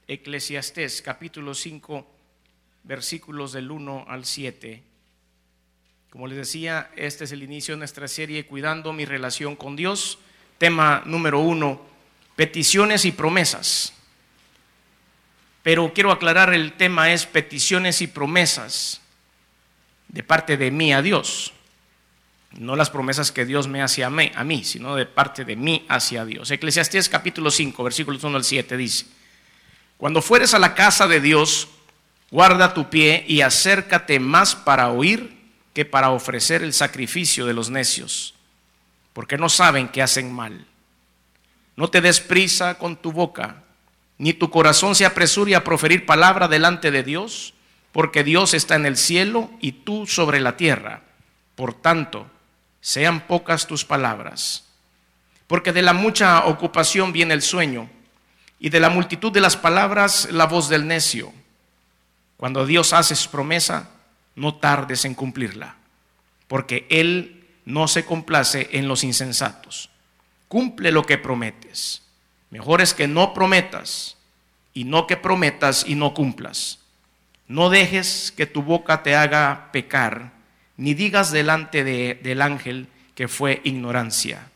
Eclesiastés capítulo 5, versículos del 1 al 7. Como les decía, este es el inicio de nuestra serie Cuidando mi relación con Dios. Tema número 1, peticiones y promesas. Pero quiero aclarar, el tema es peticiones y promesas de parte de mí a Dios. No las promesas que Dios me hace a mí, sino de parte de mí hacia Dios. Eclesiastés capítulo 5, versículos 1 al 7 dice: Cuando fueres a la casa de Dios, guarda tu pie y acércate más para oír que para ofrecer el sacrificio de los necios, porque no saben que hacen mal. No te des prisa con tu boca, ni tu corazón se apresure a proferir palabra delante de Dios, porque Dios está en el cielo y tú sobre la tierra. Por tanto, sean pocas tus palabras, porque de la mucha ocupación viene el sueño, y de la multitud de las palabras la voz del necio. Cuando Dios hace su promesa, no tardes en cumplirla, porque Él no se complace en los insensatos. Cumple lo que prometes. Mejor es que no prometas, y no que prometas y no cumplas. No dejes que tu boca te haga pecar, ni digas delante del ángel que fue ignorancia.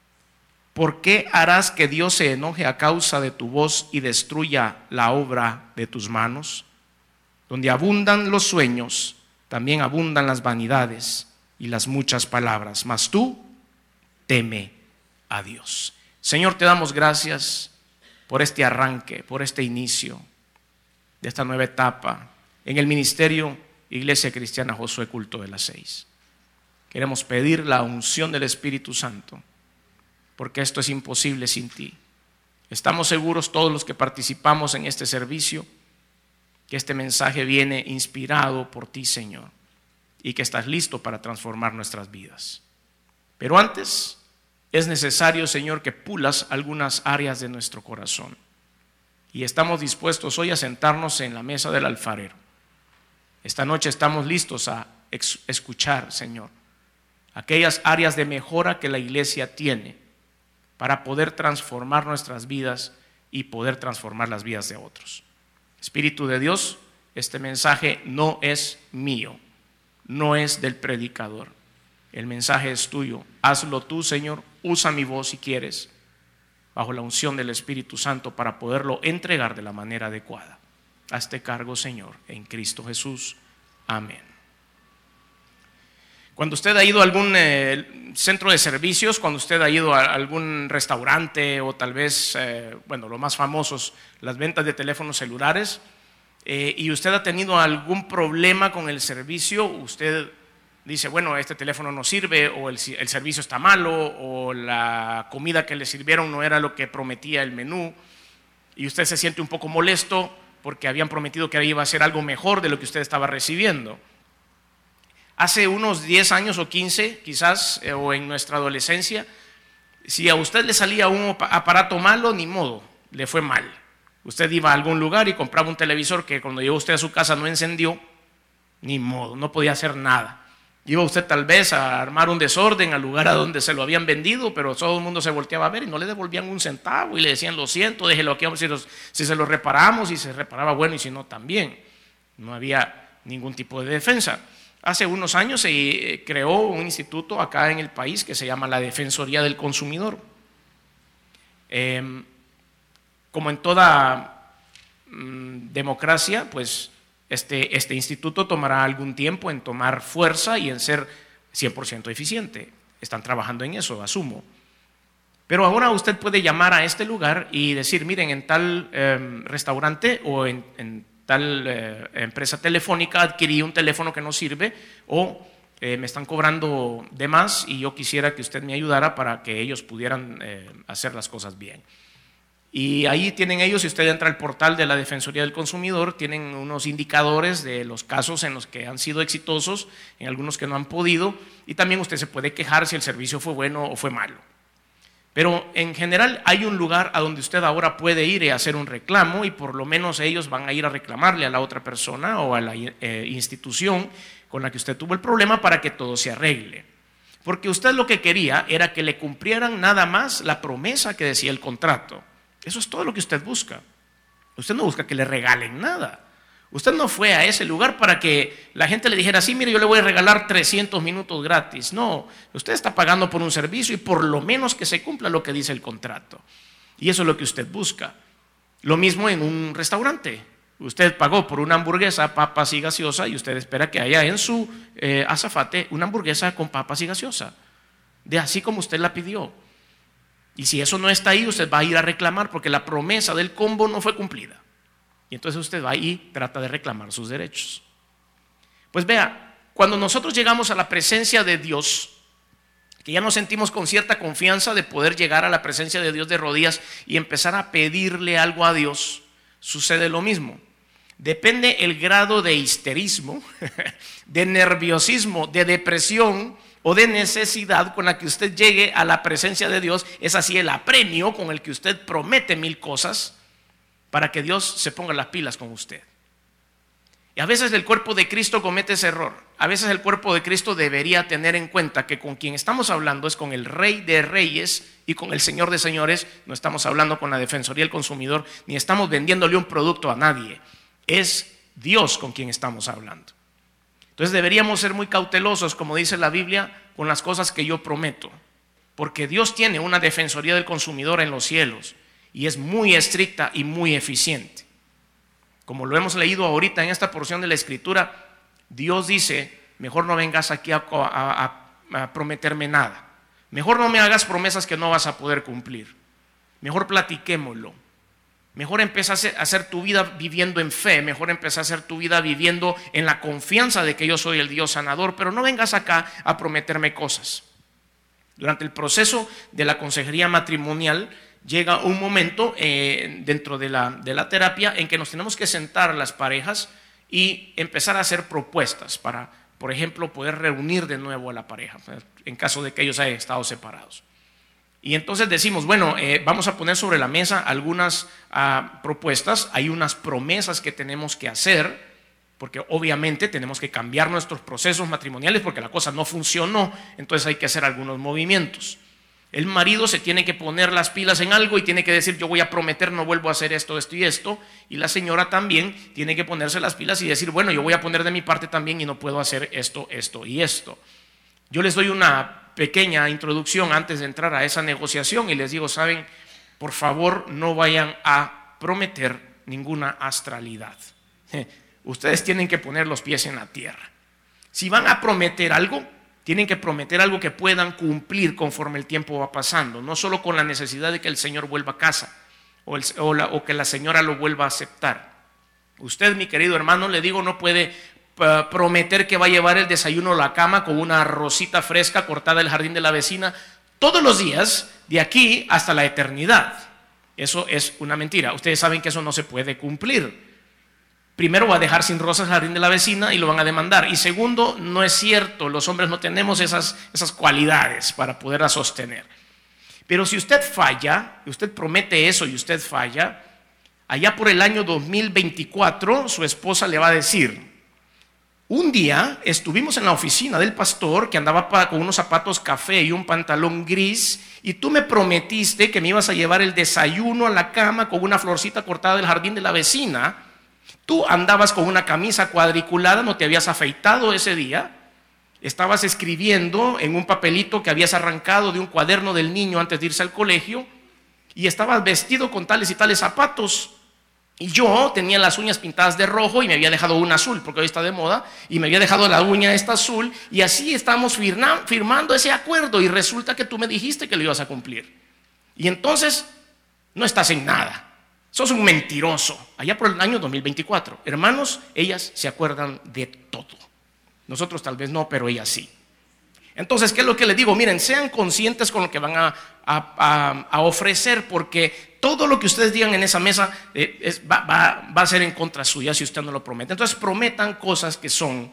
¿Por qué harás que Dios se enoje a causa de tu voz y destruya la obra de tus manos? Donde abundan los sueños, también abundan las vanidades y las muchas palabras. Mas tú teme a Dios. Señor, te damos gracias por este arranque, por este inicio de esta nueva etapa en el ministerio Iglesia Cristiana Josué Culto de las 6. Queremos pedir la unción del Espíritu Santo, porque esto es imposible sin ti. Estamos seguros todos los que participamos en este servicio que este mensaje viene inspirado por ti, Señor, y que estás listo para transformar nuestras vidas. Pero antes es necesario, Señor, que pulas algunas áreas de nuestro corazón. Y estamos dispuestos hoy a sentarnos en la mesa del alfarero. Esta noche estamos listos a escuchar, Señor, aquellas áreas de mejora que la iglesia tiene para poder transformar nuestras vidas y poder transformar las vidas de otros. Espíritu de Dios, este mensaje no es mío, no es del predicador. El mensaje es tuyo. Hazlo tú, Señor. Usa mi voz si quieres, bajo la unción del Espíritu Santo, para poderlo entregar de la manera adecuada. Hazte cargo, Señor, en Cristo Jesús. Amén. Cuando usted ha ido a algún centro de servicios, cuando usted ha ido a algún restaurante o tal vez, lo más famosos, las ventas de teléfonos celulares, y usted ha tenido algún problema con el servicio, usted dice, bueno, este teléfono no sirve, o el servicio está malo, o la comida que le sirvieron no era lo que prometía el menú, y usted se siente un poco molesto porque habían prometido que iba a ser algo mejor de lo que usted estaba recibiendo. Hace unos 10 años o 15 quizás, o en nuestra adolescencia, si a usted le salía un aparato malo, ni modo, le fue mal. Usted iba a algún lugar y compraba un televisor que cuando llegó usted a su casa no encendió, ni modo, no podía hacer nada. Iba usted tal vez a armar un desorden al lugar a donde se lo habían vendido, pero todo el mundo se volteaba a ver y no le devolvían un centavo y le decían, lo siento, déjelo aquí, si se lo reparamos, y se reparaba, bueno, y si no también. No había ningún tipo de defensa. Hace unos años se creó un instituto acá en el país que se llama la Defensoría del Consumidor. Como en toda democracia, pues este instituto tomará algún tiempo en tomar fuerza y en ser 100% eficiente. Están trabajando en eso, asumo. Pero ahora usted puede llamar a este lugar y decir, miren, en tal restaurante o en tal empresa telefónica adquirí un teléfono que no sirve, o me están cobrando de más y yo quisiera que usted me ayudara para que ellos pudieran hacer las cosas bien. Y ahí tienen ellos, si usted entra al portal de la Defensoría del Consumidor, tienen unos indicadores de los casos en los que han sido exitosos, en algunos que no han podido, y también usted se puede quejar si el servicio fue bueno o fue malo. Pero en general hay un lugar a donde usted ahora puede ir y hacer un reclamo, y por lo menos ellos van a ir a reclamarle a la otra persona o a la institución con la que usted tuvo el problema para que todo se arregle. Porque usted lo que quería era que le cumplieran nada más la promesa que decía el contrato. Eso es todo lo que usted busca. Usted no busca que le regalen nada. Usted no fue a ese lugar para que la gente le dijera, sí, mire, yo le voy a regalar 300 minutos gratis. No, usted está pagando por un servicio y por lo menos que se cumpla lo que dice el contrato. Y eso es lo que usted busca. Lo mismo en un restaurante. Usted pagó por una hamburguesa, papas y gaseosa, y usted espera que haya en su azafate una hamburguesa con papas y gaseosa, de así como usted la pidió. Y si eso no está ahí, usted va a ir a reclamar porque la promesa del combo no fue cumplida. Y entonces usted va y trata de reclamar sus derechos. Pues vea, cuando nosotros llegamos a la presencia de Dios, que ya nos sentimos con cierta confianza de poder llegar a la presencia de Dios de rodillas y empezar a pedirle algo a Dios, sucede lo mismo. Depende el grado de histerismo, de nerviosismo, de depresión o de necesidad con la que usted llegue a la presencia de Dios. Es así el apremio con el que usted promete 1000 cosas para que Dios se ponga las pilas con usted. Y a veces el cuerpo de Cristo comete ese error. A veces el cuerpo de Cristo debería tener en cuenta que con quien estamos hablando es con el Rey de Reyes y con el Señor de Señores. No estamos hablando con la Defensoría del Consumidor, ni estamos vendiéndole un producto a nadie. Es Dios con quien estamos hablando. Entonces deberíamos ser muy cautelosos, como dice la Biblia, con las cosas que yo prometo. Porque Dios tiene una Defensoría del Consumidor en los cielos y es muy estricta y muy eficiente. Como lo hemos leído ahorita en esta porción de la Escritura, Dios dice, mejor no vengas aquí a prometerme nada. Mejor no me hagas promesas que no vas a poder cumplir. Mejor platiquémoslo. Mejor empieza a hacer tu vida viviendo en fe. Mejor empieza a hacer tu vida viviendo en la confianza de que yo soy el Dios sanador. Pero no vengas acá a prometerme cosas. Durante el proceso de la consejería matrimonial llega un momento dentro de la terapia en que nos tenemos que sentar las parejas y empezar a hacer propuestas para, por ejemplo, poder reunir de nuevo a la pareja en caso de que ellos hayan estado separados. Y entonces decimos, bueno, vamos a poner sobre la mesa algunas propuestas. Hay unas promesas que tenemos que hacer, porque obviamente tenemos que cambiar nuestros procesos matrimoniales porque la cosa no funcionó, entonces hay que hacer algunos movimientos. El marido se tiene que poner las pilas en algo y tiene que decir, yo voy a prometer, no vuelvo a hacer esto, esto y esto. Y la señora también tiene que ponerse las pilas y decir, bueno, yo voy a poner de mi parte también y no puedo hacer esto, esto y esto. Yo les doy una pequeña introducción antes de entrar a esa negociación y les digo, saben, por favor no vayan a prometer ninguna astralidad. Ustedes tienen que poner los pies en la tierra. Si van a prometer algo, tienen que prometer algo que puedan cumplir conforme el tiempo va pasando, no solo con la necesidad de que el Señor vuelva a casa o que la señora lo vuelva a aceptar. Usted, mi querido hermano, le digo, no puede prometer que va a llevar el desayuno a la cama con una rosita fresca cortada del jardín de la vecina todos los días de aquí hasta la eternidad. Eso es una mentira. Ustedes saben que eso no se puede cumplir. Primero, va a dejar sin rosas el jardín de la vecina y lo van a demandar. Y segundo, no es cierto, los hombres no tenemos esas cualidades para poderlas sostener. Pero si usted falla, usted promete eso y usted falla, allá por el año 2024 su esposa le va a decir, un día estuvimos en la oficina del pastor que andaba con unos zapatos café y un pantalón gris y tú me prometiste que me ibas a llevar el desayuno a la cama con una florcita cortada del jardín de la vecina. Tú andabas con una camisa cuadriculada, no te habías afeitado ese día, estabas escribiendo en un papelito que habías arrancado de un cuaderno del niño antes de irse al colegio y estabas vestido con tales y tales zapatos. Y yo tenía las uñas pintadas de rojo y me había dejado una azul, porque hoy está de moda, y me había dejado la uña esta azul, y así estamos firmando ese acuerdo, y resulta que tú me dijiste que lo ibas a cumplir. Y entonces no estás en nada. Sos un mentiroso. Allá por el año 2024. Hermanos, ellas se acuerdan de todo. Nosotros tal vez no, pero ellas sí. Entonces, ¿qué es lo que les digo? Miren, sean conscientes con lo que van a ofrecer, porque todo lo que ustedes digan en esa mesa va a ser en contra suya si usted no lo promete. Entonces, prometan cosas que son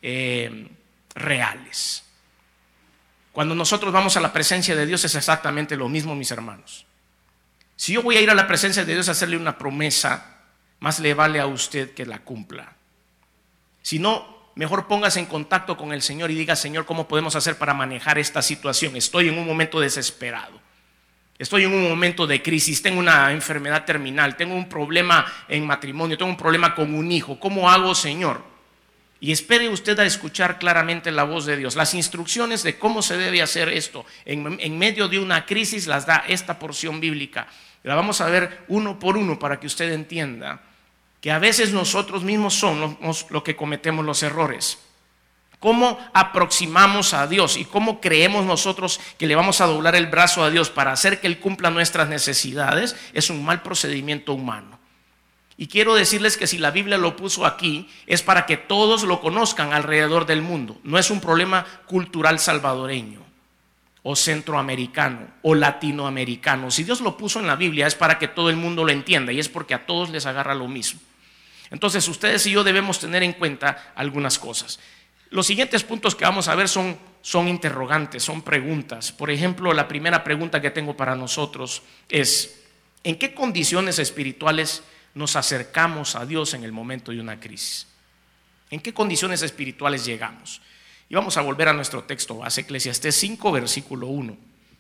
reales. Cuando nosotros vamos a la presencia de Dios es exactamente lo mismo, mis hermanos. Si yo voy a ir a la presencia de Dios a hacerle una promesa, más le vale a usted que la cumpla. Si no, mejor póngase en contacto con el Señor y diga, Señor, ¿cómo podemos hacer para manejar esta situación? Estoy en un momento desesperado. Estoy en un momento de crisis, tengo una enfermedad terminal, tengo un problema en matrimonio, tengo un problema con un hijo. ¿Cómo hago, Señor? Y espere usted a escuchar claramente la voz de Dios. Las instrucciones de cómo se debe hacer esto en medio de una crisis las da esta porción bíblica. La vamos a ver uno por uno para que usted entienda que a veces nosotros mismos somos lo que cometemos los errores. ¿Cómo aproximamos a Dios y cómo creemos nosotros que le vamos a doblar el brazo a Dios para hacer que Él cumpla nuestras necesidades? Es un mal procedimiento humano. Y quiero decirles que si la Biblia lo puso aquí es para que todos lo conozcan alrededor del mundo. No es un problema cultural salvadoreño o centroamericano o latinoamericano. Si Dios lo puso en la Biblia es para que todo el mundo lo entienda y es porque a todos les agarra lo mismo. Entonces ustedes y yo debemos tener en cuenta algunas cosas. Los siguientes puntos que vamos a ver son interrogantes, son preguntas. Por ejemplo, la primera pregunta que tengo para nosotros es: ¿en qué condiciones espirituales nos acercamos a Dios en el momento de una crisis? ¿En qué condiciones espirituales llegamos? Y vamos a volver a nuestro texto base, Eclesiastés 5, versículo 1.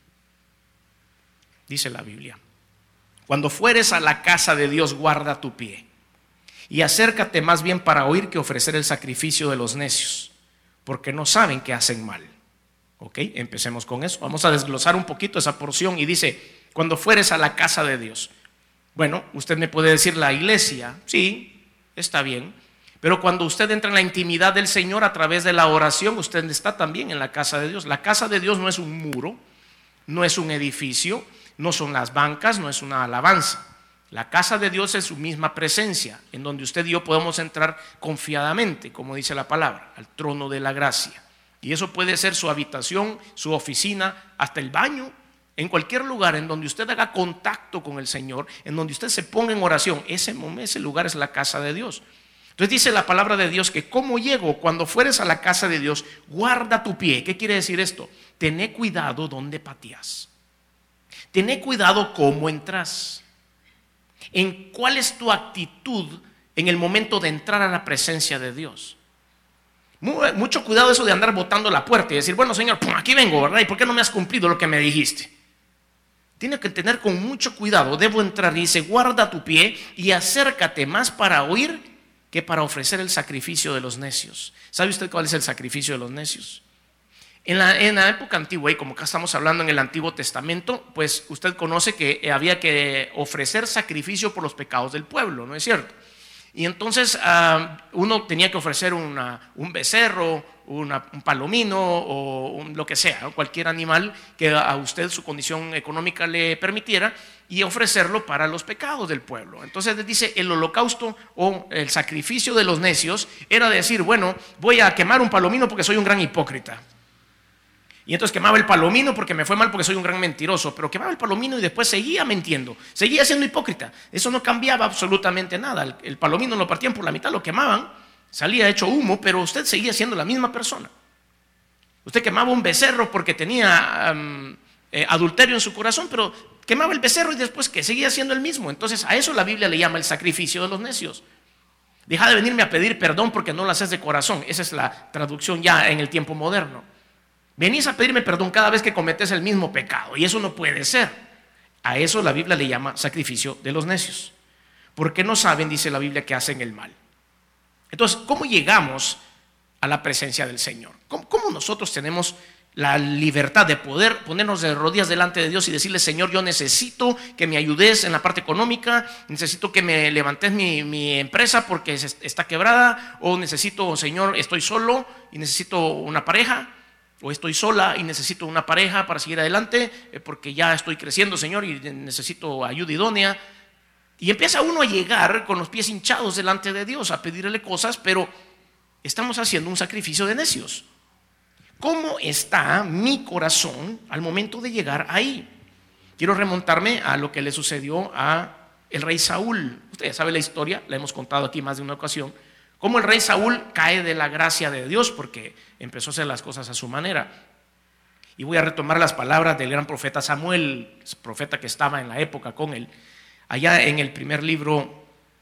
Dice la Biblia: cuando fueres a la casa de Dios, guarda tu pie y acércate más bien para oír que ofrecer el sacrificio de los necios, porque no saben que hacen mal. Ok, empecemos con eso. Vamos a desglosar un poquito esa porción y dice: cuando fueres a la casa de Dios. Bueno, usted me puede decir la iglesia, sí, está bien, pero cuando usted entra en la intimidad del Señor a través de la oración, usted está también en la casa de Dios. La casa de Dios no es un muro, no es un edificio, no son las bancas, no es una alabanza. La casa de Dios es su misma presencia, en donde usted y yo podemos entrar confiadamente, como dice la palabra, al trono de la gracia. Y eso puede ser su habitación, su oficina, hasta el baño, en cualquier lugar en donde usted haga contacto con el Señor, en donde usted se ponga en oración. Ese lugar es la casa de Dios. Entonces dice la palabra de Dios que ¿cómo llego? Cuando fueres a la casa de Dios, guarda tu pie. ¿Qué quiere decir esto? Tené cuidado donde pateas. Tené cuidado cómo entras. ¿En cuál es tu actitud en el momento de entrar a la presencia de Dios? Mucho cuidado eso de andar botando la puerta y decir: bueno, Señor, aquí vengo, ¿verdad? ¿Y por qué no me has cumplido lo que me dijiste? Tiene que tener con mucho cuidado. Debo entrar, y dice: guarda tu pie y acércate más para oír que para ofrecer el sacrificio de los necios. ¿Sabe usted cuál es el sacrificio de los necios? En la época antigua, y como acá estamos hablando en el Antiguo Testamento, pues usted conoce que había que ofrecer sacrificio por los pecados del pueblo, ¿no es cierto? Y entonces uno tenía que ofrecer un becerro, un palomino o lo que sea, ¿no? Cualquier animal que a usted su condición económica le permitiera, y ofrecerlo para los pecados del pueblo. Entonces dice: el holocausto o el sacrificio de los necios era decir: bueno, voy a quemar un palomino porque soy un gran hipócrita. Y entonces quemaba el palomino porque me fue mal, porque soy un gran mentiroso. Pero quemaba el palomino y después seguía mintiendo, seguía siendo hipócrita. Eso no cambiaba absolutamente nada. El palomino lo partían por la mitad, lo quemaban, salía hecho humo, pero usted seguía siendo la misma persona. Usted quemaba un becerro porque tenía adulterio en su corazón, pero quemaba el becerro y después que seguía siendo el mismo. Entonces a eso la Biblia le llama el sacrificio de los necios. Deja de venirme a pedir perdón porque no lo haces de corazón. Esa es la traducción ya en el tiempo moderno. Venís a pedirme perdón cada vez que cometes el mismo pecado, y eso no puede ser. A eso la Biblia le llama sacrificio de los necios, porque no saben, dice la Biblia, que hacen el mal. Entonces, ¿cómo llegamos a la presencia del Señor? ¿Cómo nosotros tenemos la libertad de poder ponernos de rodillas delante de Dios y decirle: Señor, yo necesito que me ayudes en la parte económica, necesito que me levantes mi empresa porque está quebrada, o necesito, Señor, estoy solo y necesito una pareja, o estoy sola y necesito una pareja para seguir adelante porque ya estoy creciendo, Señor, y necesito ayuda idónea? Y empieza uno a llegar con los pies hinchados delante de Dios a pedirle cosas, pero estamos haciendo un sacrificio de necios. ¿Cómo está mi corazón al momento de llegar ahí? Quiero remontarme a lo que le sucedió a el rey Saúl. Usted ya sabe la historia, la hemos contado aquí más de una ocasión. Cómo el rey Saúl cae de la gracia de Dios porque empezó a hacer las cosas a su manera. Y voy a retomar las palabras del gran profeta Samuel, profeta que estaba en la época con él, allá en el primer libro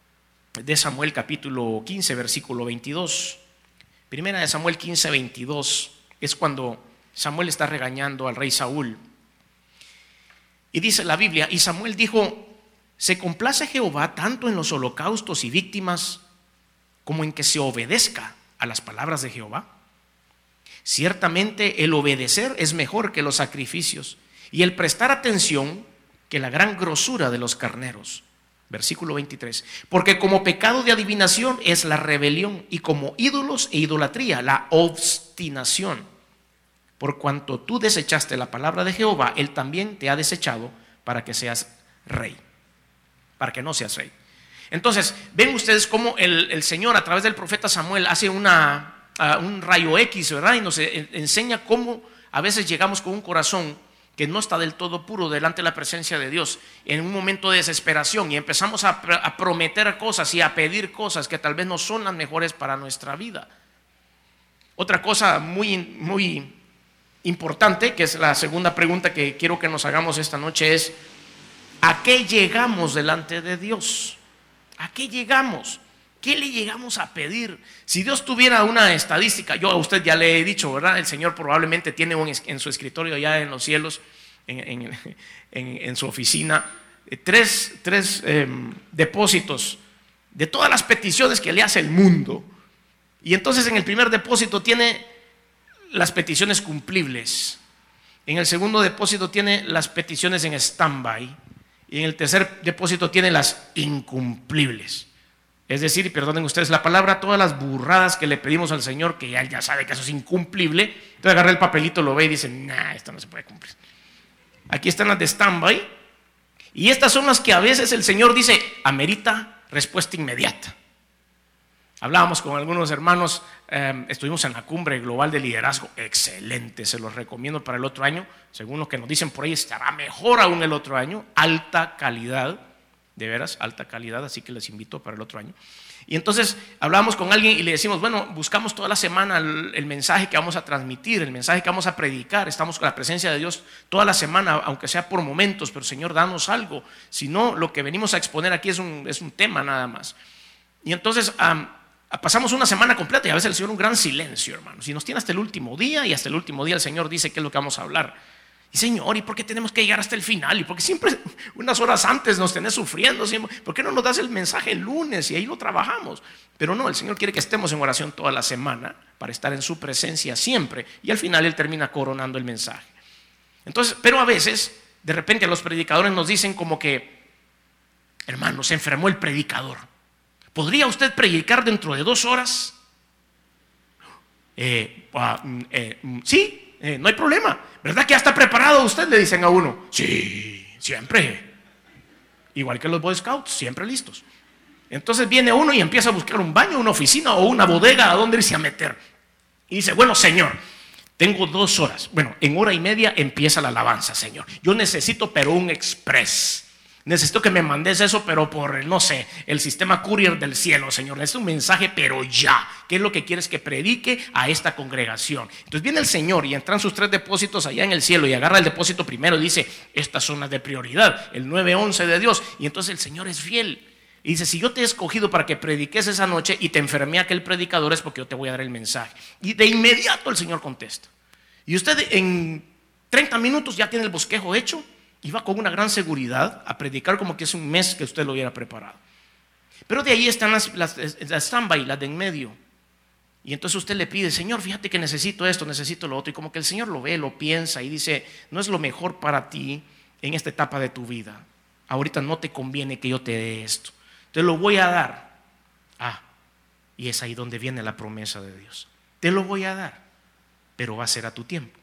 de Samuel, capítulo 15, versículo 22. Primera de Samuel 15, 22, es cuando Samuel está regañando al rey Saúl. Y dice la Biblia, y Samuel dijo: ¿se complace Jehová tanto en los holocaustos y víctimas como en que se obedezca a las palabras de Jehová? Ciertamente el obedecer es mejor que los sacrificios, y el prestar atención que la gran grosura de los carneros. Versículo 23. Porque como pecado de adivinación es la rebelión, y como ídolos e idolatría la obstinación. Por cuanto tú desechaste la palabra de Jehová, Él también te ha desechado para que seas rey, para que no seas rey. Entonces, ven ustedes cómo el Señor a través del profeta Samuel hace un rayo X, ¿verdad? Y nos enseña cómo a veces llegamos con un corazón que no está del todo puro delante de la presencia de Dios, en un momento de desesperación, y empezamos a prometer cosas y a pedir cosas que tal vez no son las mejores para nuestra vida. Otra cosa muy importante, que es la segunda pregunta que quiero que nos hagamos esta noche, es: ¿a qué llegamos delante de Dios? ¿A qué llegamos? ¿Qué le llegamos a pedir? Si Dios tuviera una estadística, yo a usted ya le he dicho, ¿verdad? El Señor probablemente tiene en su escritorio allá en los cielos, en su oficina, tres depósitos de todas las peticiones que le hace el mundo. Y entonces en el primer depósito tiene las peticiones cumplibles. En el segundo depósito tiene las peticiones en stand-by. Y en el tercer depósito tiene las incumplibles. Es decir, perdonen ustedes la palabra, todas las burradas que le pedimos al Señor, que ya sabe que eso es incumplible. Entonces agarra el papelito, lo ve y dice: nah, esto no se puede cumplir. Aquí están las de stand-by. Y estas son las que a veces el Señor dice: amerita respuesta inmediata. Hablábamos con algunos hermanos, estuvimos en la cumbre global de liderazgo, excelente, se los recomiendo para el otro año. Según lo que nos dicen por ahí, estará mejor aún el otro año, alta calidad. De veras, alta calidad, así que les invito para el otro año. Y entonces hablábamos con alguien y le decimos: bueno, buscamos toda la semana el mensaje que vamos a transmitir, el mensaje que vamos a predicar. Estamos con la presencia de Dios toda la semana, aunque sea por momentos, pero Señor, danos algo. Si no, lo que venimos a exponer aquí es un tema nada más. Y entonces pasamos una semana completa y a veces el Señor un gran silencio, hermanos. Y nos tiene hasta el último día, y hasta el último día el Señor dice qué es lo que vamos a hablar. Y Señor, ¿y por qué tenemos que llegar hasta el final? ¿Y por qué siempre unas horas antes nos tenés sufriendo? ¿Por qué no nos das el mensaje el lunes y ahí lo trabajamos? Pero no, el Señor quiere que estemos en oración toda la semana para estar en su presencia siempre. Y al final Él termina coronando el mensaje. Entonces, pero a veces, de repente los predicadores nos dicen como que: hermano, se enfermó el predicador. ¿Podría usted predicar dentro de 2 horas? Sí. No hay problema, ¿verdad que ya está preparado usted? Le dicen a uno. Sí, siempre. Igual que los Boy Scouts, siempre listos. Entonces viene uno y empieza a buscar un baño, una oficina o una bodega a donde irse a meter. Y dice: bueno, Señor, tengo 2 horas. Bueno, en 1:30 empieza la alabanza, Señor. Yo necesito, pero un express. Necesito que me mandes eso, pero por, no sé, el sistema courier del cielo, Señor. Necesito un mensaje, pero ya. ¿Qué es lo que quieres que predique a esta congregación? Entonces viene el Señor y entran sus 3 depósitos allá en el cielo y agarra el depósito primero y dice: estas son las de prioridad, el 9:11 de Dios. Y entonces el Señor es fiel. Y dice: si yo te he escogido para que prediques esa noche y te enfermé a aquel predicador, es porque yo te voy a dar el mensaje. Y de inmediato el Señor contesta. Y usted en 30 minutos ya tiene el bosquejo hecho. Y va con una gran seguridad a predicar como que es un mes que usted lo hubiera preparado. Pero de ahí están las stand-by, las de en medio. Y entonces usted le pide: Señor, fíjate que necesito esto, necesito lo otro. Y como que el Señor lo ve, lo piensa y dice: no es lo mejor para ti en esta etapa de tu vida. Ahorita no te conviene que yo te dé esto. Te lo voy a dar. Y es ahí donde viene la promesa de Dios. Te lo voy a dar, pero va a ser a tu tiempo.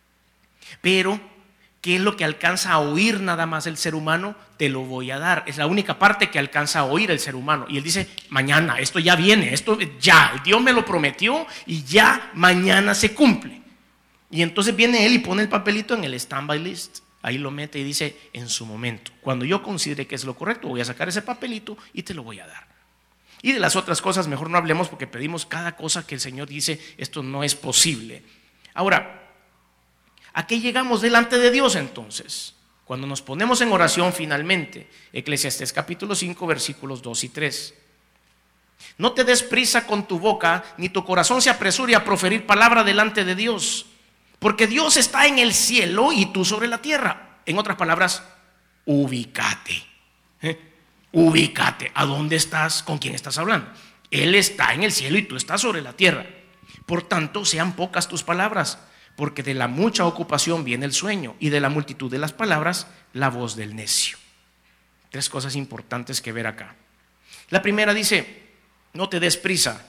Pero ¿qué es lo que alcanza a oír nada más el ser humano? Te lo voy a dar. Es la única parte que alcanza a oír el ser humano. Y él dice: mañana, esto ya viene, esto ya, Dios me lo prometió y ya mañana se cumple. Y entonces viene él y pone el papelito en el stand-by list. Ahí lo mete y dice: en su momento, cuando yo considere que es lo correcto, voy a sacar ese papelito y te lo voy a dar. Y de las otras cosas mejor no hablemos, porque pedimos cada cosa que el Señor dice: esto no es posible. Ahora, ¿a qué llegamos delante de Dios entonces? Cuando nos ponemos en oración finalmente. Eclesiastés capítulo 5 versículos 2 y 3. No te des prisa con tu boca, ni tu corazón se apresure a proferir palabra delante de Dios, porque Dios está en el cielo y tú sobre la tierra. En otras palabras, ubícate. Ubícate. ¿A dónde estás? ¿Con quién estás hablando? Él está en el cielo y tú estás sobre la tierra. Por tanto, sean pocas tus palabras, porque de la mucha ocupación viene el sueño, y de la multitud de las palabras, la voz del necio. 3 cosas importantes que ver acá. La primera dice, no te des prisa.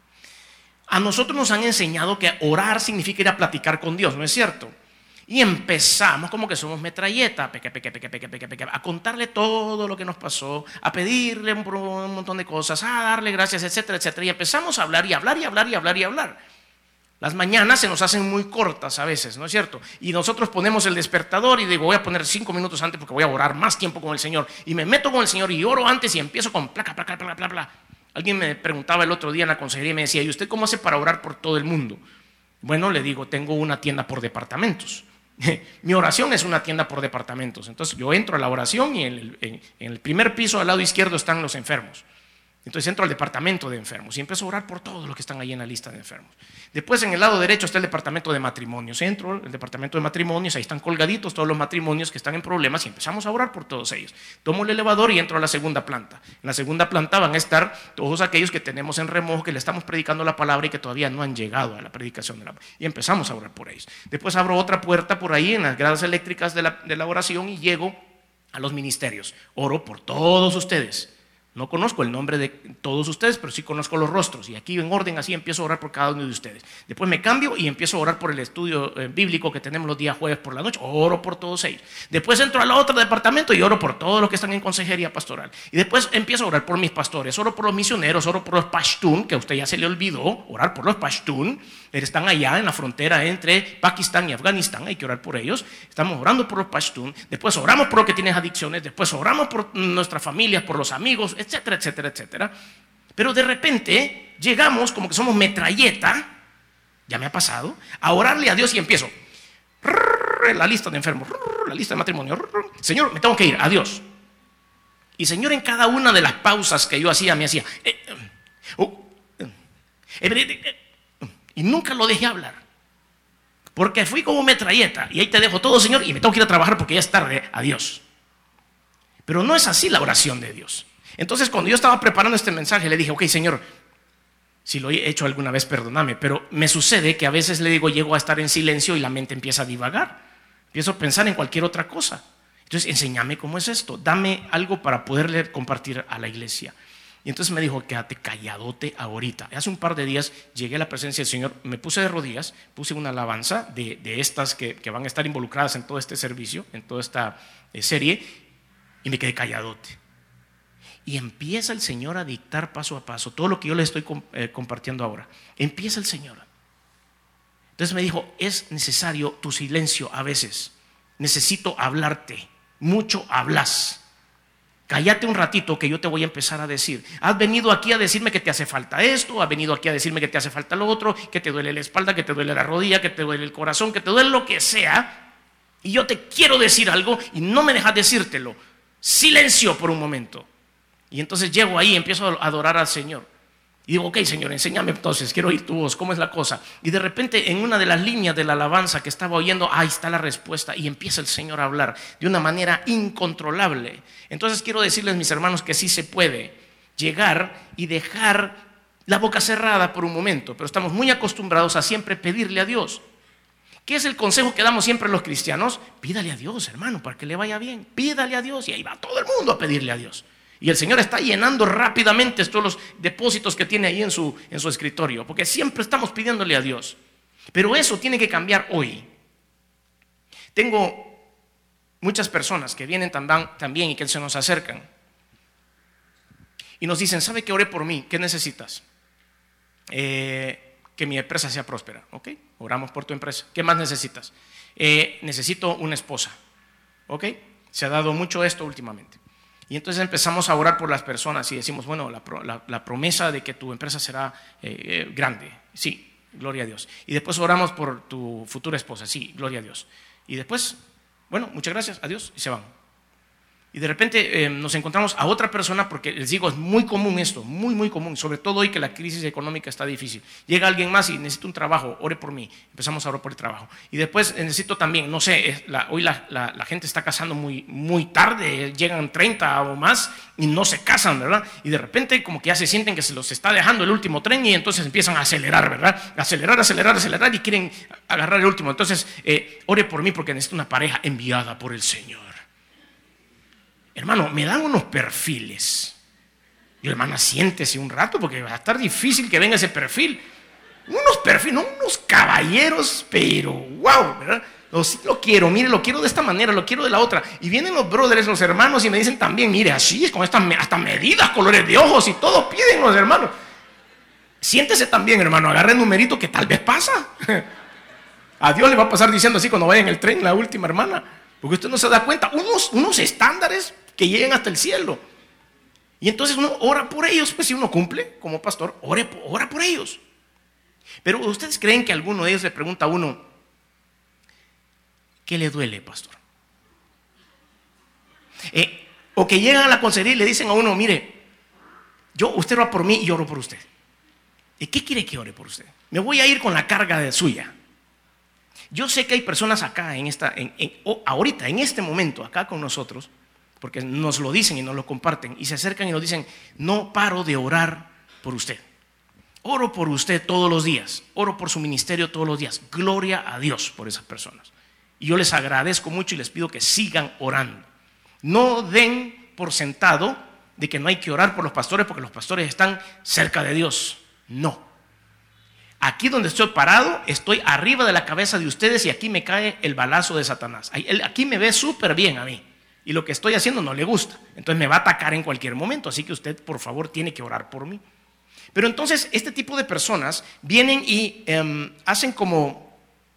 A nosotros nos han enseñado que orar significa ir a platicar con Dios, ¿no es cierto? Y empezamos como que somos metralleta, a contarle todo lo que nos pasó, a pedirle un montón de cosas, a darle gracias, etcétera, etcétera. Y empezamos a hablar y hablar y hablar y hablar y hablar. Las mañanas se nos hacen muy cortas a veces, ¿no es cierto? Y nosotros ponemos el despertador y digo, voy a poner 5 minutos antes porque voy a orar más tiempo con el Señor. Y me meto con el Señor y oro antes y empiezo con placa, placa, placa, placa, placa. Alguien me preguntaba el otro día en la consejería y me decía, ¿y usted cómo hace para orar por todo el mundo? Bueno, le digo, tengo una tienda por departamentos. Mi oración es una tienda por departamentos. Entonces yo entro a la oración y en el primer piso al lado izquierdo están los enfermos. Entonces entro al departamento de enfermos y empiezo a orar por todos los que están ahí en la lista de enfermos. Después en el lado derecho está el departamento de matrimonios. Entro al departamento de matrimonios, ahí están colgaditos todos los matrimonios que están en problemas y empezamos a orar por todos ellos. Tomo el elevador y entro a la segunda planta. En la segunda planta van a estar todos aquellos que tenemos en remojo, que le estamos predicando la palabra y que todavía no han llegado a la predicación de la palabra. Y empezamos a orar por ellos. Después abro otra puerta por ahí en las gradas eléctricas de la oración y llego a los ministerios. Oro por todos ustedes. No conozco el nombre de todos ustedes, pero sí conozco los rostros. Y aquí en orden así empiezo a orar por cada uno de ustedes. Después me cambio y empiezo a orar por el estudio bíblico que tenemos los días jueves por la noche. Oro por todos ellos. Después entro al otro departamento y oro por todos los que están en consejería pastoral. Y después empiezo a orar por mis pastores. Oro por los misioneros, oro por los pashtun, que a usted ya se le olvidó. Orar por los pashtun. Están allá en la frontera entre Pakistán y Afganistán. Hay que orar por ellos. Estamos orando por los pashtun. Después oramos por los que tienen adicciones. Después oramos por nuestras familias, por los amigos, etcétera, etcétera, etcétera. Pero de repente llegamos como que somos metralleta, ya me ha pasado, a orarle a Dios y empiezo la lista de enfermos, la lista de matrimonio. Señor, me tengo que ir, adiós. Y Señor, en cada una de las pausas que yo hacía, me hacía y nunca lo dejé hablar, porque fui como metralleta. Y ahí te dejo todo, Señor, y me tengo que ir a trabajar porque ya es tarde, adiós. Pero no es así la oración de Dios. Entonces cuando yo estaba preparando este mensaje le dije, ok, Señor, si lo he hecho alguna vez, perdóname, pero me sucede que a veces le digo, llego a estar en silencio y la mente empieza a divagar, empiezo a pensar en cualquier otra cosa. Entonces enséñame cómo es esto, dame algo para poderle compartir a la iglesia. Y entonces me dijo, quédate calladote ahorita. Hace un par de días llegué a la presencia del Señor, me puse de rodillas, puse una alabanza de estas que van a estar involucradas en todo este servicio, en toda esta serie, y me quedé calladote. Y empieza el Señor a dictar paso a paso todo lo que yo le estoy compartiendo ahora. Empieza el Señor. Entonces me dijo, es necesario tu silencio a veces. Necesito hablarte. Mucho hablas. Cállate un ratito que yo te voy a empezar a decir. Has venido aquí a decirme que te hace falta esto, has venido aquí a decirme que te hace falta lo otro, que te duele la espalda, que te duele la rodilla, que te duele el corazón, que te duele lo que sea. Y yo te quiero decir algo y no me dejas decírtelo. Silencio por un momento. Y entonces llego ahí y empiezo a adorar al Señor. Y digo, ok, Señor, enséñame entonces, quiero oír tu voz, ¿cómo es la cosa? Y de repente en una de las líneas de la alabanza que estaba oyendo, ahí está la respuesta y empieza el Señor a hablar de una manera incontrolable. Entonces quiero decirles, mis hermanos, que sí se puede llegar y dejar la boca cerrada por un momento, pero estamos muy acostumbrados a siempre pedirle a Dios. ¿Qué es el consejo que damos siempre los cristianos? Pídale a Dios, hermano, para que le vaya bien. Pídale a Dios y ahí va todo el mundo a pedirle a Dios. Y el Señor está llenando rápidamente todos los depósitos que tiene ahí en su escritorio, porque siempre estamos pidiéndole a Dios. Pero eso tiene que cambiar hoy. Tengo muchas personas que vienen también y que se nos acercan y nos dicen, ¿sabe que oré por mí? ¿Qué necesitas? Que mi empresa sea próspera. Ok, oramos por tu empresa. ¿Qué más necesitas? Necesito una esposa. Ok, se ha dado mucho esto últimamente. Y entonces empezamos a orar por las personas y decimos, bueno, la promesa de que tu empresa será grande. Sí, gloria a Dios. Y después oramos por tu futura esposa. Sí, gloria a Dios. Y después, bueno, muchas gracias, adiós, y se van. Y de repente nos encontramos a otra persona, porque les digo, es muy común esto, muy, muy común, sobre todo hoy que la crisis económica está difícil. Llega alguien más y necesita un trabajo, ore por mí. Empezamos a orar por el trabajo. Y después necesito también, no sé, hoy la gente está casando muy, muy tarde, llegan 30 o más y no se casan, ¿verdad? Y de repente como que ya se sienten que se los está dejando el último tren y entonces empiezan a acelerar, ¿verdad? Acelerar y quieren agarrar el último. Entonces, ore por mí porque necesito una pareja enviada por el Señor. Hermano, me dan unos perfiles. Yo, hermana, siéntese un rato porque va a estar difícil que venga ese perfil. Unos perfiles, no unos caballeros, pero wow, ¿verdad? Lo quiero, mire, lo quiero de esta manera, lo quiero de la otra. Y vienen los brothers, los hermanos, y me dicen también, mire, así es, con estas hasta medidas, colores de ojos y todo piden los hermanos. Siéntese también, hermano, agarre el numerito que tal vez pasa. A Dios le va a pasar diciendo así cuando vaya en el tren, la última hermana. Porque usted no se da cuenta, unos estándares que lleguen hasta el cielo. Y entonces uno ora por ellos, pues si uno cumple como pastor, ora por ellos. Pero ¿ustedes creen que alguno de ellos le pregunta a uno, ¿qué le duele, pastor? O que llegan a la consejería y le dicen a uno, mire, usted ora por mí y yo oro por usted. ¿Qué quiere que ore por usted? Me voy a ir con la carga de suya. Yo sé que hay personas acá ahorita, en este momento, acá con nosotros, porque nos lo dicen y nos lo comparten, y se acercan y nos dicen, no paro de orar por usted. Oro por usted todos los días, oro por su ministerio todos los días. Gloria a Dios por esas personas. Y yo les agradezco mucho y les pido que sigan orando. No den por sentado de que no hay que orar por los pastores porque los pastores están cerca de Dios. No. Aquí donde estoy parado, estoy arriba de la cabeza de ustedes y aquí me cae el balazo de Satanás. Aquí me ve súper bien a mí y lo que estoy haciendo no le gusta. Entonces me va a atacar en cualquier momento, así que usted por favor tiene que orar por mí. Pero entonces este tipo de personas vienen y hacen como,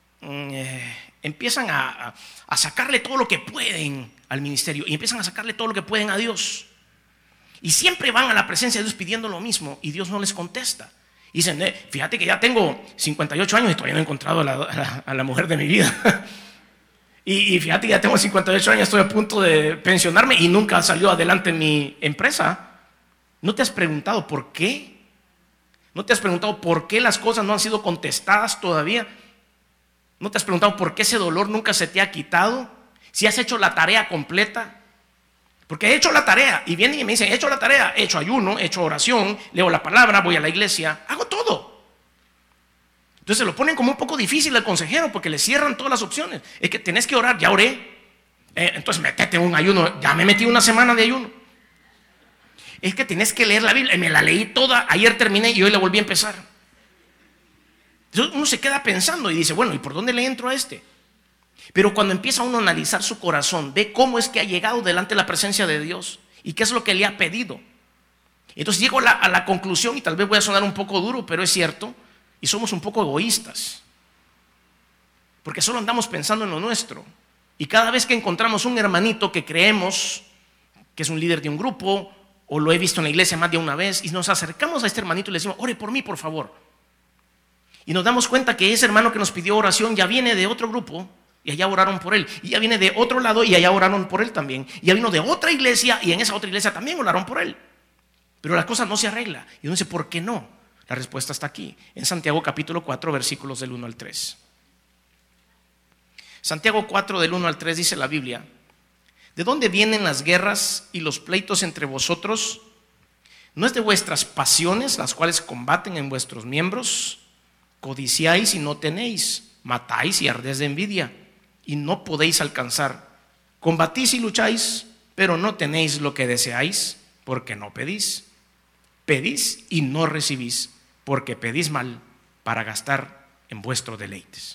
empiezan a sacarle todo lo que pueden al ministerio y empiezan a sacarle todo lo que pueden a Dios. Y siempre van a la presencia de Dios pidiendo lo mismo y Dios no les contesta. Y dicen, fíjate que ya tengo 58 años y todavía no he encontrado a la mujer de mi vida. y fíjate que ya tengo 58 años, estoy a punto de pensionarme y nunca salió adelante mi empresa. ¿No te has preguntado por qué? ¿No te has preguntado por qué las cosas no han sido contestadas todavía? ¿No te has preguntado por qué ese dolor nunca se te ha quitado? Si has hecho la tarea completa. Porque he hecho la tarea y vienen y me dicen, he hecho la tarea, he hecho ayuno, he hecho oración, leo la palabra, voy a la iglesia, hago todo. Entonces se lo ponen como un poco difícil al consejero porque le cierran todas las opciones. Es que tenés que orar, ya oré, entonces métete en un ayuno, ya me metí una semana de ayuno. Es que tenés que leer la Biblia, me la leí toda, ayer terminé y hoy la volví a empezar. Entonces uno se queda pensando y dice, bueno, ¿y por dónde le entro a este? Pero cuando empieza uno a analizar su corazón, ve cómo es que ha llegado delante de la presencia de Dios y qué es lo que le ha pedido. Entonces llego a la conclusión, y tal vez voy a sonar un poco duro, pero es cierto, y somos un poco egoístas, porque solo andamos pensando en lo nuestro. Y cada vez que encontramos un hermanito que creemos que es un líder de un grupo, o lo he visto en la iglesia más de una vez, y nos acercamos a este hermanito y le decimos, ore por mí, por favor. Y nos damos cuenta que ese hermano que nos pidió oración ya viene de otro grupo, y allá oraron por él, y ya viene de otro lado y allá oraron por él también, y ya vino de otra iglesia y en esa otra iglesia también oraron por él. Pero la cosa no se arregla. Y uno dice, ¿por qué no? La respuesta está aquí, en Santiago capítulo 4, versículos del 1 al 3. Santiago 4 del 1 al 3 dice la Biblia, ¿de dónde vienen las guerras y los pleitos entre vosotros? ¿No es de vuestras pasiones las cuales combaten en vuestros miembros? Codiciáis y no tenéis, matáis y ardéis de envidia y no podéis alcanzar. Combatís y lucháis, pero no tenéis lo que deseáis, porque no pedís. Pedís y no recibís, porque pedís mal para gastar en vuestros deleites.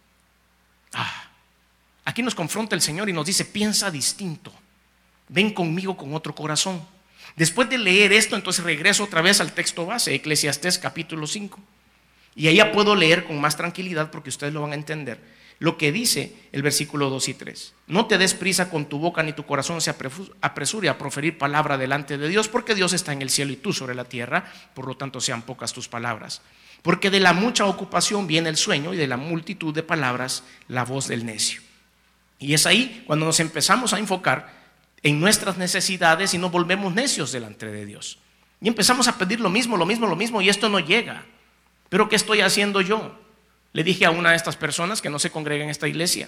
Aquí nos confronta el Señor y nos dice, piensa distinto. Ven conmigo con otro corazón. Después de leer esto, entonces regreso otra vez al texto base, Eclesiastés capítulo 5. Y allá puedo leer con más tranquilidad porque ustedes lo van a entender. Lo que dice el versículo 2 y 3. No te des prisa con tu boca ni tu corazón se apresure a proferir palabra delante de Dios, porque Dios está en el cielo y tú sobre la tierra, por lo tanto sean pocas tus palabras. Porque de la mucha ocupación viene el sueño y de la multitud de palabras la voz del necio. Y es ahí cuando nos empezamos a enfocar en nuestras necesidades y nos volvemos necios delante de Dios. Y empezamos a pedir lo mismo, y esto no llega. ¿Pero qué estoy haciendo yo? Le dije a una de estas personas que no se congrega en esta iglesia.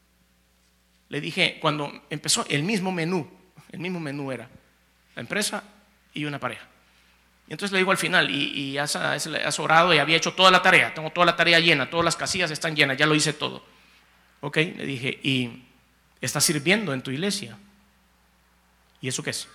Le dije, cuando empezó el mismo menú era la empresa y una pareja. Y entonces le digo al final, y has orado y había hecho toda la tarea, tengo toda la tarea llena, todas las casillas están llenas, ya lo hice todo. Ok, le dije, ¿y estás sirviendo en tu iglesia? ¿Y eso qué es?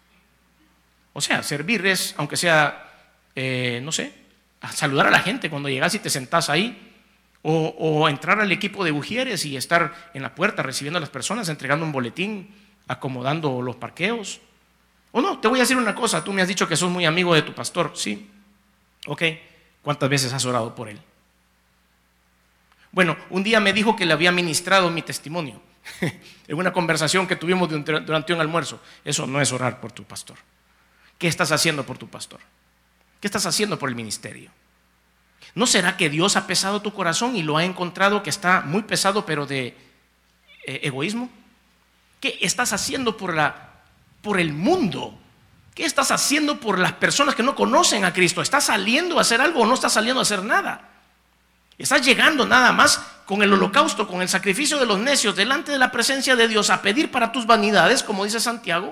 O sea, servir es, aunque sea, no sé, a saludar a la gente cuando llegas y te sentás ahí, o entrar al equipo de ujieres y estar en la puerta recibiendo a las personas, entregando un boletín, acomodando los parqueos. O no, te voy a decir una cosa, tú me has dicho que sos muy amigo de tu pastor, ¿sí? Ok, ¿cuántas veces has orado por él? Bueno, un día me dijo que le había ministrado mi testimonio en una conversación que tuvimos durante un almuerzo. Eso no es orar por tu pastor. ¿Qué estás haciendo por tu pastor? ¿Qué estás haciendo por el ministerio? ¿No será que Dios ha pesado tu corazón y lo ha encontrado que está muy pesado, pero de egoísmo? ¿Qué estás haciendo por el mundo? ¿Qué estás haciendo por las personas que no conocen a Cristo? ¿Estás saliendo a hacer algo o no estás saliendo a hacer nada? ¿Estás llegando nada más con el holocausto, con el sacrificio de los necios delante de la presencia de Dios a pedir para tus vanidades, como dice Santiago?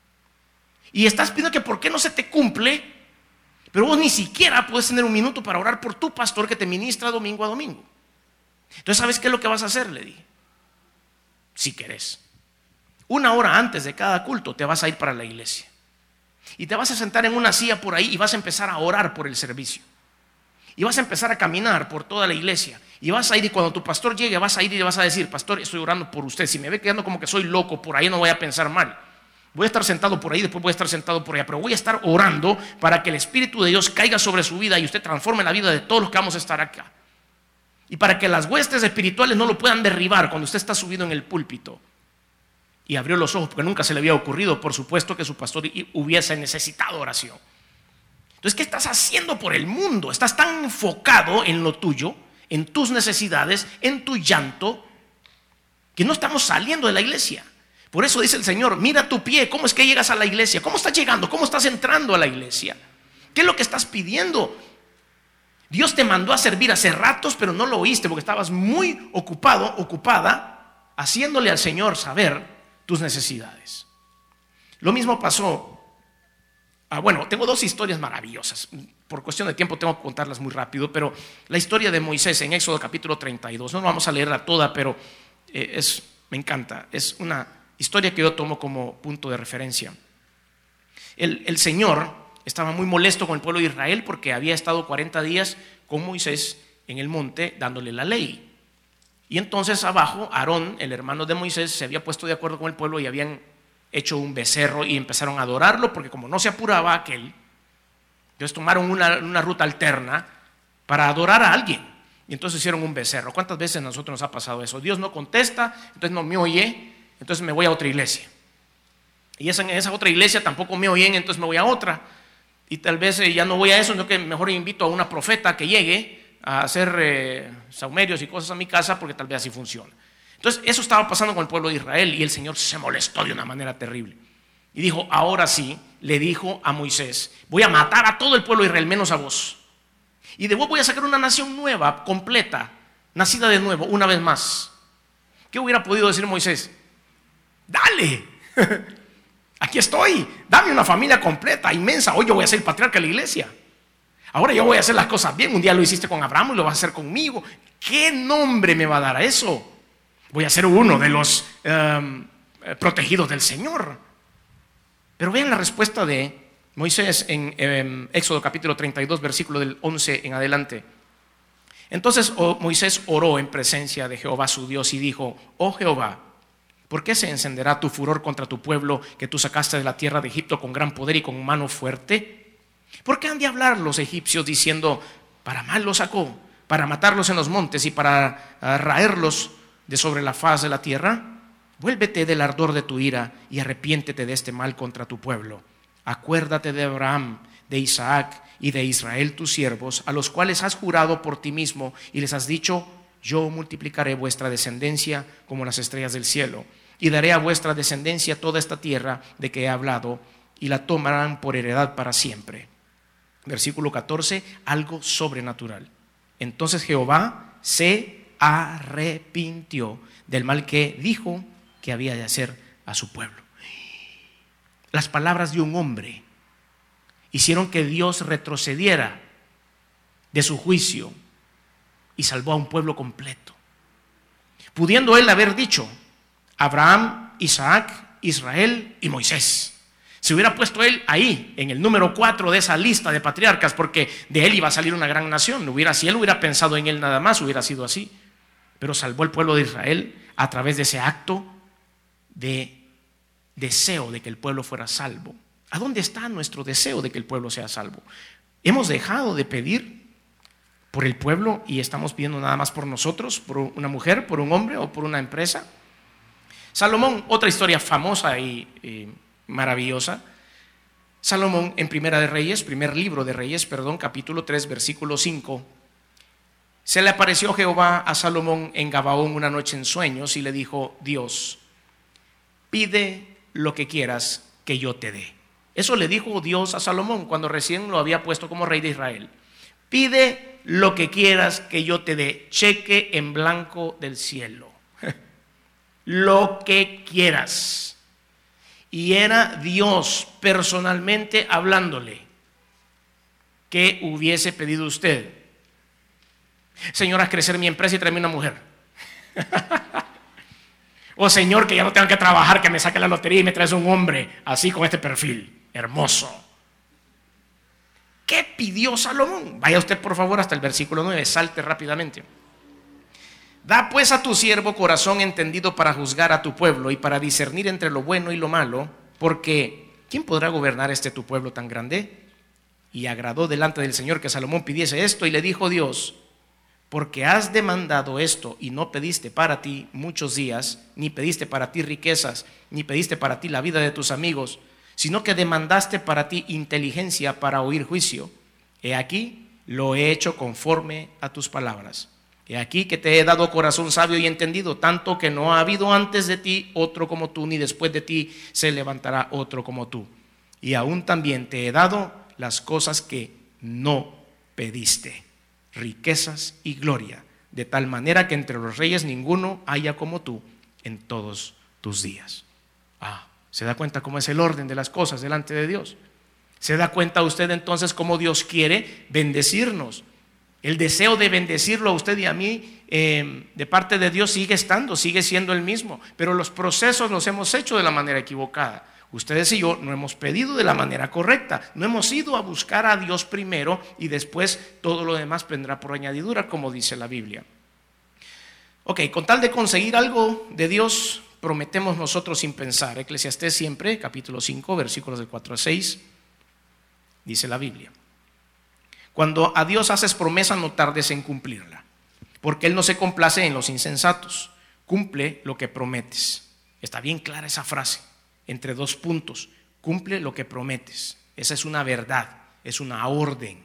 Y estás pidiendo que por qué no se te cumple, pero vos ni siquiera puedes tener un minuto para orar por tu pastor que te ministra domingo a domingo. Entonces, ¿sabes qué es lo que vas a hacer? Le dije, si querés, 1 hora antes de cada culto te vas a ir para la iglesia y te vas a sentar en una silla por ahí y vas a empezar a orar por el servicio y vas a empezar a caminar por toda la iglesia y vas a ir, y cuando tu pastor llegue vas a ir y le vas a decir: pastor, estoy orando por usted. Si me ve quedando como que soy loco por ahí, no voy a pensar mal. Voy a estar sentado por ahí, después voy a estar sentado por allá, pero voy a estar orando para que el Espíritu de Dios caiga sobre su vida y usted transforme la vida de todos los que vamos a estar acá, y para que las huestes espirituales no lo puedan derribar cuando usted está subido en el púlpito. Y abrió los ojos porque nunca se le había ocurrido, por supuesto, que su pastor hubiese necesitado oración. Entonces, ¿qué estás haciendo por el mundo? Estás tan enfocado en lo tuyo, en tus necesidades, en tu llanto, que no estamos saliendo de la iglesia. Por eso dice el Señor: mira tu pie, ¿cómo es que llegas a la iglesia? ¿Cómo estás llegando? ¿Cómo estás entrando a la iglesia? ¿Qué es lo que estás pidiendo? Dios te mandó a servir hace ratos, pero no lo oíste porque estabas muy ocupado, ocupada, haciéndole al Señor saber tus necesidades. Lo mismo pasó. Bueno, tengo 2 historias maravillosas. Por cuestión de tiempo tengo que contarlas muy rápido, pero la historia de Moisés en Éxodo capítulo 32, no vamos a leerla toda, pero me encanta. Es una historia que yo tomo como punto de referencia. El Señor estaba muy molesto con el pueblo de Israel porque había estado 40 días con Moisés en el monte dándole la ley. Y entonces abajo Aarón, el hermano de Moisés, se había puesto de acuerdo con el pueblo y habían hecho un becerro y empezaron a adorarlo, porque como no se apuraba aquel, entonces tomaron una ruta alterna para adorar a alguien. Y entonces hicieron un becerro. ¿Cuántas veces a nosotros nos ha pasado eso? Dios no contesta, entonces no me oye, entonces me voy a otra iglesia. Y en esa otra iglesia tampoco me oyen, entonces me voy a otra. Y tal vez ya no voy a eso, sino que mejor invito a una profeta que llegue a hacer saumerios y cosas a mi casa, porque tal vez así funciona. Entonces eso estaba pasando con el pueblo de Israel, y el Señor se molestó de una manera terrible y dijo: ahora sí, le dijo a Moisés: voy a matar a todo el pueblo de Israel menos a vos, y de vos voy a sacar una nación nueva, completa, nacida de nuevo, una vez más. ¿Qué hubiera podido decir Moisés? Dale, aquí estoy, dame una familia completa, inmensa. Hoy yo voy a ser el patriarca de la iglesia. Ahora yo voy a hacer las cosas bien. Un día lo hiciste con Abraham y lo vas a hacer conmigo. ¿Qué nombre me va a dar a eso? Voy a ser uno de los protegidos del Señor. Pero vean la respuesta de Moisés en Éxodo capítulo 32, versículo del 11 en adelante. Entonces Moisés oró en presencia de Jehová su Dios y dijo: oh Jehová, ¿por qué se encenderá tu furor contra tu pueblo que tú sacaste de la tierra de Egipto con gran poder y con mano fuerte? ¿Por qué han de hablar los egipcios diciendo: para mal los sacó, para matarlos en los montes y para raerlos de sobre la faz de la tierra? Vuélvete del ardor de tu ira y arrepiéntete de este mal contra tu pueblo. Acuérdate de Abraham, de Isaac y de Israel tus siervos, a los cuales has jurado por ti mismo y les has dicho: yo multiplicaré vuestra descendencia como las estrellas del cielo, y daré a vuestra descendencia toda esta tierra de que he hablado, y la tomarán por heredad para siempre. Versículo 14, algo sobrenatural. Entonces Jehová se arrepintió del mal que dijo que había de hacer a su pueblo. Las palabras de un hombre hicieron que Dios retrocediera de su juicio y salvó a un pueblo completo. Pudiendo él haber dicho Abraham, Isaac, Israel y Moisés. Se hubiera puesto él ahí, en el número 4 de esa lista de patriarcas, porque de él iba a salir una gran nación. Si él hubiera pensado en él nada más, hubiera sido así. Pero salvó el pueblo de Israel a través de ese acto de deseo de que el pueblo fuera salvo. ¿A dónde está nuestro deseo de que el pueblo sea salvo? Hemos dejado de pedir por el pueblo y estamos pidiendo nada más por nosotros, por una mujer, por un hombre o por una empresa. Salomón, otra historia famosa y maravillosa. Salomón en primer libro de Reyes, capítulo 3, versículo 5. Se le apareció Jehová a Salomón en Gabaón una noche en sueños y le dijo: Dios, pide lo que quieras que yo te dé. Eso le dijo Dios a Salomón cuando recién lo había puesto como rey de Israel. Pide lo que quieras que yo te dé, cheque en blanco del cielo. Lo que quieras. Y era Dios personalmente hablándole. ¿Qué hubiese pedido usted? Señor, haz crecer mi empresa y tráeme una mujer. O Señor, que ya no tenga que trabajar, que me saque la lotería y me traes un hombre así con este perfil, hermoso. ¿Qué pidió Salomón? Vaya usted por favor hasta el versículo 9, salte rápidamente. Da pues a tu siervo corazón entendido para juzgar a tu pueblo y para discernir entre lo bueno y lo malo, porque ¿quién podrá gobernar tu pueblo tan grande? Y agradó delante del Señor que Salomón pidiese esto, y le dijo Dios: porque has demandado esto y no pediste para ti muchos días, ni pediste para ti riquezas, ni pediste para ti la vida de tus amigos, sino que demandaste para ti inteligencia para oír juicio. He aquí, lo he hecho conforme a tus palabras. He aquí que te he dado corazón sabio y entendido, tanto que no ha habido antes de ti otro como tú, ni después de ti se levantará otro como tú. Y aún también te he dado las cosas que no pediste, riquezas y gloria, de tal manera que entre los reyes ninguno haya como tú en todos tus días. ¿Se da cuenta cómo es el orden de las cosas delante de Dios? ¿Se da cuenta usted entonces cómo Dios quiere bendecirnos? El deseo de bendecirlo a usted y a mí de parte de Dios sigue siendo el mismo, pero los procesos los hemos hecho de la manera equivocada. Ustedes y yo no hemos pedido de la manera correcta, no hemos ido a buscar a Dios primero y después todo lo demás vendrá por añadidura, como dice la Biblia. Con tal de conseguir algo de Dios, prometemos nosotros sin pensar. Eclesiastés siempre, capítulo 5, versículos del 4 a 6, dice la Biblia: cuando a Dios haces promesa, no tardes en cumplirla, porque Él no se complace en los insensatos. Cumple lo que prometes. Está bien clara esa frase, entre dos puntos. Cumple lo que prometes. Esa es una verdad, es una orden.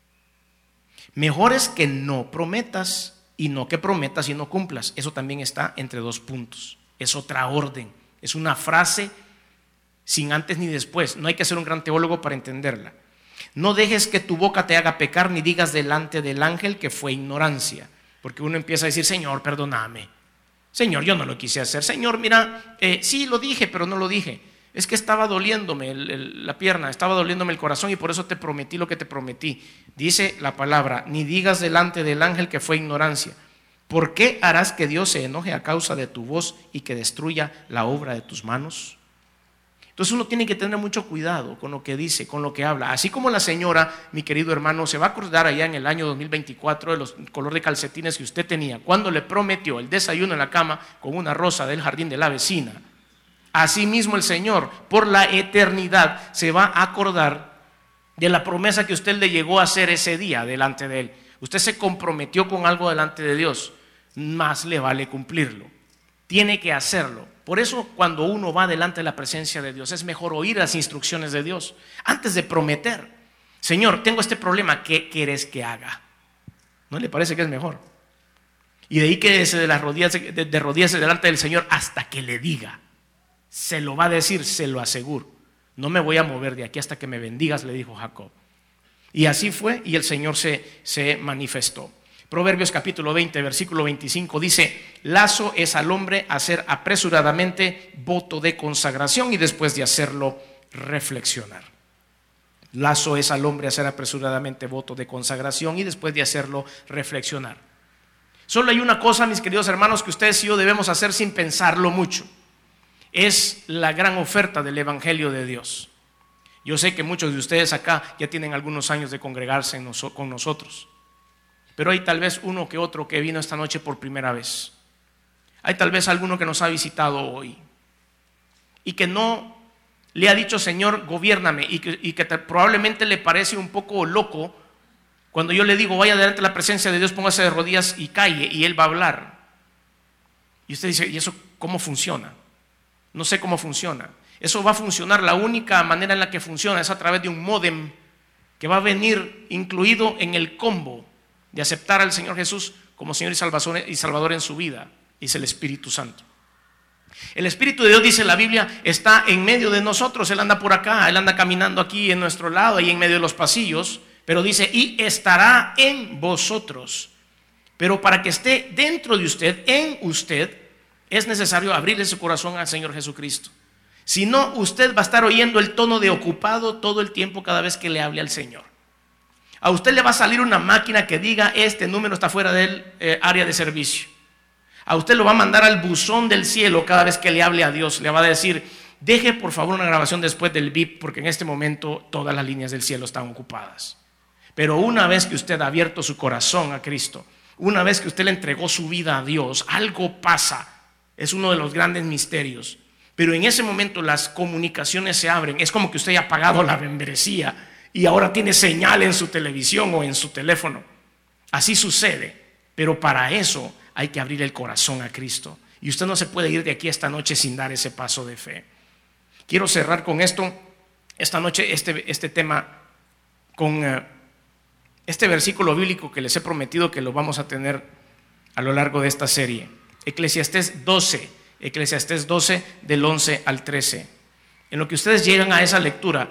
Mejor es que no prometas y no que prometas y no cumplas. Eso también está entre dos puntos. Es otra orden, es una frase sin antes ni después. No hay que ser un gran teólogo para entenderla. No dejes que tu boca te haga pecar, ni digas delante del ángel que fue ignorancia. Porque uno empieza a decir: Señor, perdóname. Señor, yo no lo quise hacer. Señor, mira, sí lo dije, pero no lo dije. Es que estaba doliéndome la pierna, estaba doliéndome el corazón y por eso te prometí lo que te prometí. Dice la palabra: ni digas delante del ángel que fue ignorancia. ¿Por qué harás que Dios se enoje a causa de tu voz y que destruya la obra de tus manos? Entonces uno tiene que tener mucho cuidado con lo que dice, con lo que habla. Así como la señora, mi querido hermano, se va a acordar allá en el año 2024 de los color de calcetines que usted tenía cuando le prometió el desayuno en la cama con una rosa del jardín de la vecina. Asimismo el Señor por la eternidad se va a acordar de la promesa que usted le llegó a hacer ese día delante de Él. Usted se comprometió con algo delante de Dios, más le vale cumplirlo. Tiene que hacerlo. Por eso cuando uno va delante de la presencia de Dios es mejor oír las instrucciones de Dios antes de prometer. Señor, tengo este problema, ¿qué quieres que haga? ¿No le parece que es mejor? Y de ahí quédese de rodillas delante del Señor hasta que le diga. Se lo va a decir, se lo aseguro. No me voy a mover de aquí hasta que me bendigas, le dijo Jacob. Y así fue, y el Señor se manifestó. Proverbios capítulo 20, versículo 25 dice: lazo es al hombre hacer apresuradamente voto de consagración y después de hacerlo reflexionar. Lazo es al hombre hacer apresuradamente voto de consagración y después de hacerlo reflexionar. Solo hay una cosa, mis queridos hermanos, que ustedes y yo debemos hacer sin pensarlo mucho. Es la gran oferta del Evangelio de Dios. Yo sé que muchos de ustedes acá ya tienen algunos años de congregarse con nosotros, pero hay tal vez uno que otro que vino esta noche por primera vez. Hay tal vez alguno que nos ha visitado hoy y que no le ha dicho: Señor, gobiérname, y que probablemente le parece un poco loco cuando yo le digo: vaya delante de la presencia de Dios, póngase de rodillas y calle, y Él va a hablar. Y usted dice: ¿y eso cómo funciona? No sé cómo funciona. Eso va a funcionar, la única manera en la que funciona es a través de un módem que va a venir incluido en el combo de aceptar al Señor Jesús como Señor y Salvador en su vida, es el Espíritu Santo. El Espíritu de Dios, dice la Biblia, está en medio de nosotros. Él anda por acá, Él anda caminando aquí en nuestro lado, ahí en medio de los pasillos, pero dice: y estará en vosotros. Pero para que esté dentro de usted, en usted, es necesario abrirle su corazón al Señor Jesucristo. Si no, usted va a estar oyendo el tono de ocupado todo el tiempo cada vez que le hable al Señor. A usted le va a salir una máquina que diga: este número está fuera del área de servicio. A usted lo va a mandar al buzón del cielo cada vez que le hable a Dios. Le va a decir: deje por favor una grabación después del bip, porque en este momento todas las líneas del cielo están ocupadas. Pero una vez que usted ha abierto su corazón a Cristo, una vez que usted le entregó su vida a Dios, algo pasa. Es uno de los grandes misterios. Pero en ese momento las comunicaciones se abren. Es como que usted haya pagado la membresía y ahora tiene señal en su televisión o en su teléfono. Así sucede. Pero para eso hay que abrir el corazón a Cristo. Y usted no se puede ir de aquí esta noche sin dar ese paso de fe. Quiero cerrar con esto, esta noche, este tema, con este versículo bíblico que les he prometido que lo vamos a tener a lo largo de esta serie. Eclesiastés 12, del 11 al 13. En lo que ustedes llegan a esa lectura,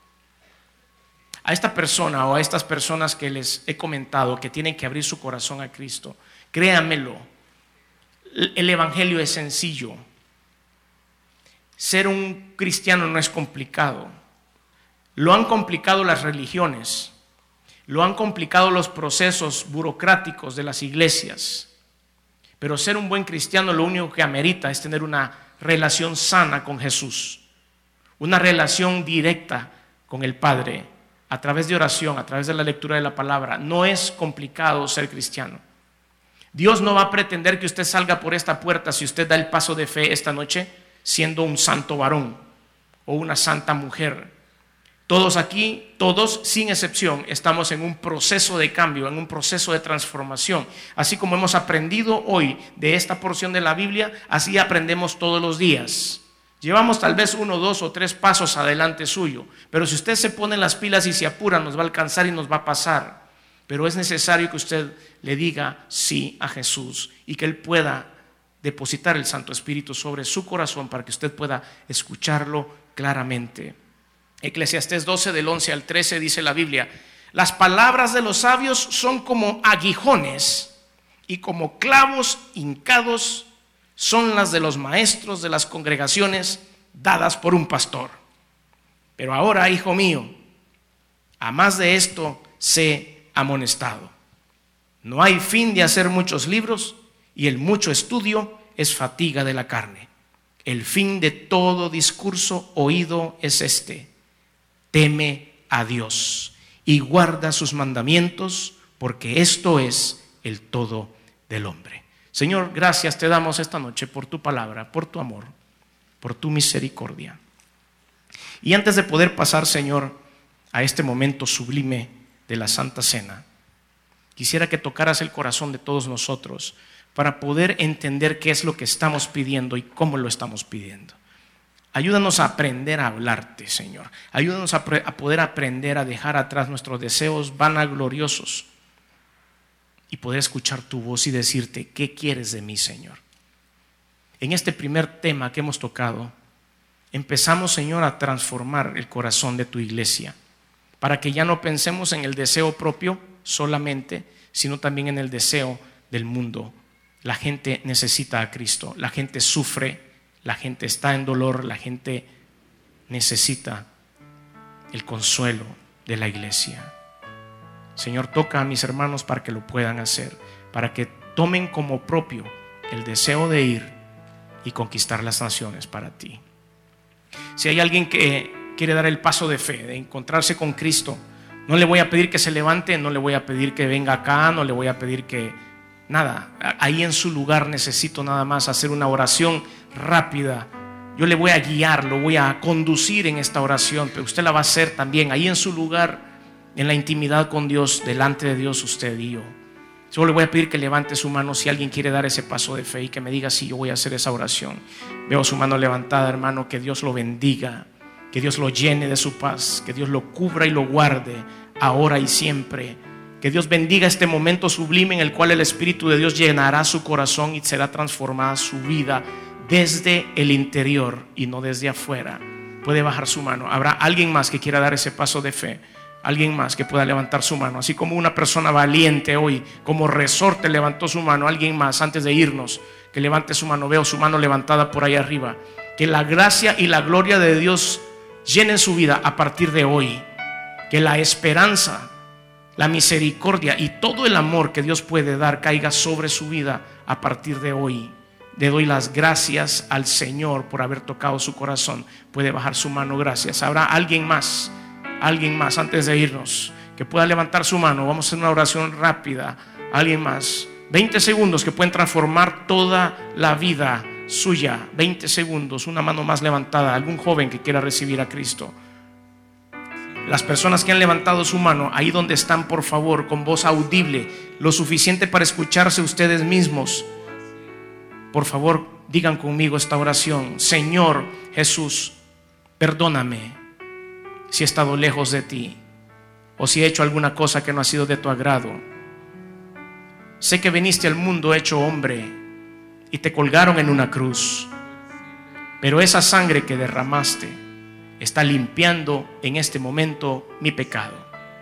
a esta persona o a estas personas que les he comentado que tienen que abrir su corazón a Cristo, créanmelo, el Evangelio es sencillo. Ser un cristiano no es complicado. Lo han complicado las religiones, lo han complicado los procesos burocráticos de las iglesias. Pero ser un buen cristiano lo único que amerita es tener una relación sana con Jesús, una relación directa con el Padre, a través de oración, a través de la lectura de la palabra. No es complicado ser cristiano. Dios no va a pretender que usted salga por esta puerta si usted da el paso de fe esta noche siendo un santo varón o una santa mujer. Todos aquí, todos sin excepción, estamos en un proceso de cambio, en un proceso de transformación. Así como hemos aprendido hoy de esta porción de la Biblia, así aprendemos todos los días. Llevamos tal vez 1, 2 o 3 pasos adelante suyo, pero si usted se pone las pilas y se apura, nos va a alcanzar y nos va a pasar. Pero es necesario que usted le diga sí a Jesús y que Él pueda depositar el Santo Espíritu sobre su corazón para que usted pueda escucharlo claramente. Eclesiastés 12 del 11 al 13 dice la Biblia: las palabras de los sabios son como aguijones y como clavos hincados son las de los maestros de las congregaciones dadas por un pastor. Pero ahora, hijo mío, a más de esto sé amonestado. No hay fin de hacer muchos libros y el mucho estudio es fatiga de la carne. El fin de todo discurso oído es este: teme a Dios y guarda sus mandamientos, porque esto es el todo del hombre. Señor, gracias te damos esta noche por tu palabra, por tu amor, por tu misericordia. Y antes de poder pasar, Señor, a este momento sublime de la Santa Cena, quisiera que tocaras el corazón de todos nosotros para poder entender qué es lo que estamos pidiendo y cómo lo estamos pidiendo. Ayúdanos a aprender a hablarte, Señor. Ayúdanos a poder aprender a dejar atrás nuestros deseos vanagloriosos y poder escuchar tu voz y decirte: ¿qué quieres de mí, Señor? En este primer tema que hemos tocado, empezamos, Señor, a transformar el corazón de tu iglesia, para que ya no pensemos en el deseo propio solamente, sino también en el deseo del mundo. La gente necesita a Cristo, la gente sufre, la gente está en dolor, la gente necesita el consuelo de la iglesia. Señor, toca a mis hermanos para que lo puedan hacer, para que tomen como propio el deseo de ir y conquistar las naciones para ti. Si hay alguien que quiere dar el paso de fe, de encontrarse con Cristo, no le voy a pedir que se levante, no le voy a pedir que venga acá, no le voy a pedir que nada. Ahí en su lugar necesito nada más hacer una oración rápida. Yo le voy a guiar, lo voy a conducir en esta oración, pero usted la va a hacer también ahí en su lugar, en la intimidad con Dios, delante de Dios, usted y yo. Solo le voy a pedir que levante su mano si alguien quiere dar ese paso de fe y que me diga si yo voy a hacer esa oración. Veo su mano levantada, hermano. Que Dios lo bendiga, que Dios lo llene de su paz, que Dios lo cubra y lo guarde ahora y siempre. Que Dios bendiga este momento sublime en el cual el Espíritu de Dios llenará su corazón y será transformada su vida desde el interior y no desde afuera. Puede bajar su mano. ¿Habrá alguien más que quiera dar ese paso de fe? Alguien más que pueda levantar su mano, así como una persona valiente hoy, como resorte levantó su mano. Alguien más, antes de irnos, que levante su mano. Veo su mano levantada por ahí arriba. Que la gracia y la gloria de Dios llenen su vida a partir de hoy. Que la esperanza, la misericordia y todo el amor que Dios puede dar caiga sobre su vida a partir de hoy. Le doy las gracias al Señor por haber tocado su corazón. Puede bajar su mano, gracias. ¿Habrá alguien más? Alguien más antes de irnos que pueda levantar su mano. Vamos a hacer una oración rápida. Alguien más, 20 segundos que pueden transformar toda la vida suya. 20 segundos, una mano más levantada. Algún joven que quiera recibir a Cristo. Las personas que han levantado su mano, ahí donde están, por favor, con voz audible, lo suficiente para escucharse ustedes mismos. Por favor, digan conmigo esta oración. Señor Jesús, perdóname si he estado lejos de ti o si he hecho alguna cosa que no ha sido de tu agrado. Sé que viniste al mundo hecho hombre y te colgaron en una cruz, pero esa sangre que derramaste está limpiando en este momento mi pecado.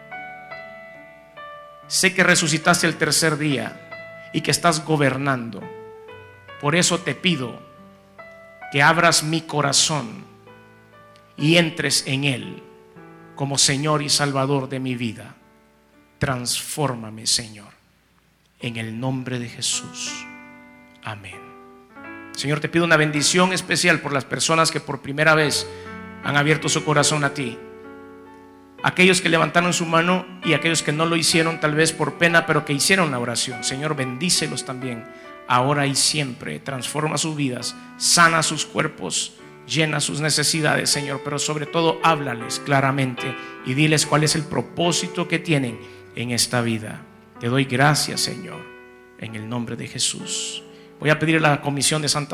Sé que resucitaste el tercer día y que estás gobernando. Por eso te pido que abras mi corazón y entres en él como Señor y Salvador de mi vida. Transfórmame, Señor, en el nombre de Jesús. Amén. Señor, te pido una bendición especial por las personas que por primera vez han abierto su corazón a ti. Aquellos que levantaron su mano y aquellos que no lo hicieron, tal vez por pena, pero que hicieron la oración. Señor, bendícelos también, ahora y siempre. Transforma sus vidas, sana sus cuerpos, llena sus necesidades, Señor, pero sobre todo háblales claramente y diles cuál es el propósito que tienen en esta vida. Te doy gracias, Señor, en el nombre de Jesús. Voy a pedir a la Comisión de Santa